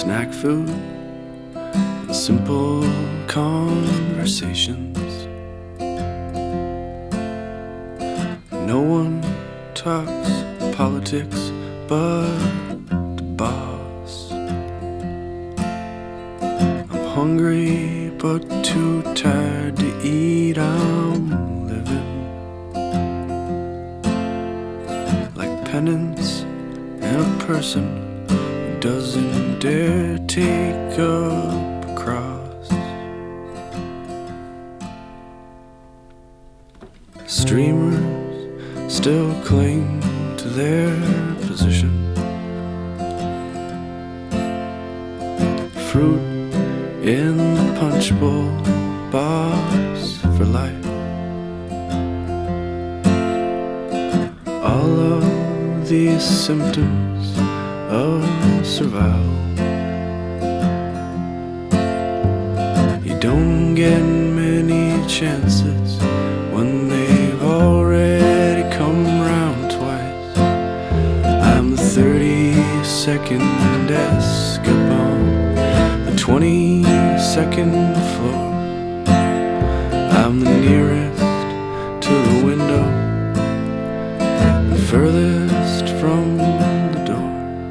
snack food, and simple conversations. No one talks politics but the boss. I'm hungry but too tired to eat. I'm living like penance and a person who doesn't dare take up a cross. Streamers still cling to their position. Fruit in the punch bowl box for life. All of these symptoms of survival. You don't get many chances when they've already come round twice. I'm the 32nd desk up on the 22nd floor. I'm the nearest to the window and furthest from the door.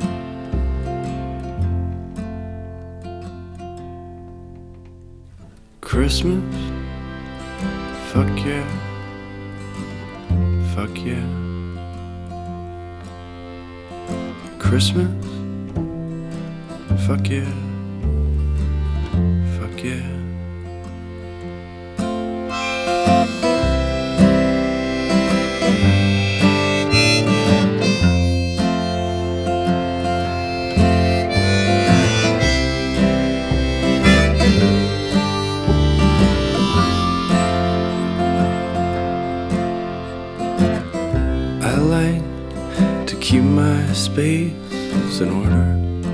Christmas? Fuck yeah. Fuck yeah. Christmas? Fuck yeah. Fuck yeah. I like to keep my space in order.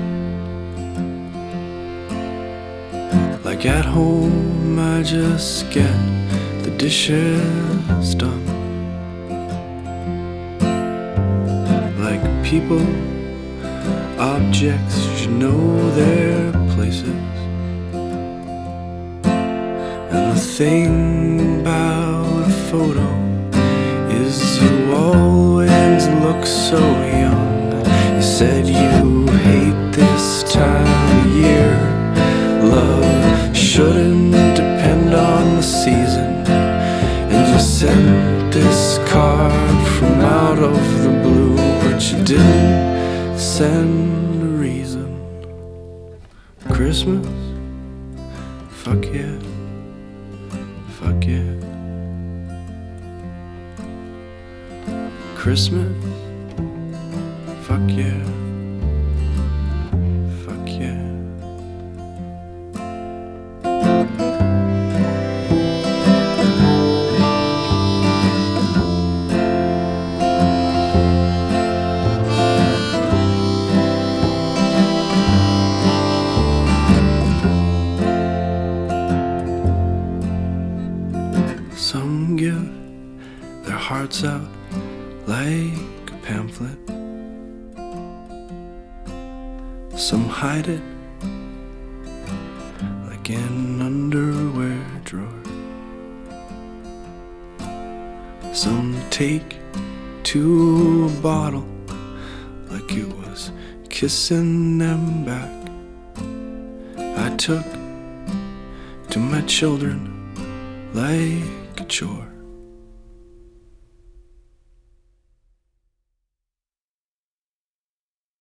Like at home, I just get the dishes done. Like people, objects should know their places. And the thing about a photo is you always look so young. You said you hate this time of year. Love shouldn't depend on the season. And you sent this card from out of the blue, but you didn't send a reason. Christmas? Fuck yeah. Fuck yeah. Christmas? Fuck yeah. Fuck yeah. Some give their hearts out like a pamphlet. Some hide it like an underwear drawer. Some take to a bottle like it was kissing them back. I took to my children like a chore.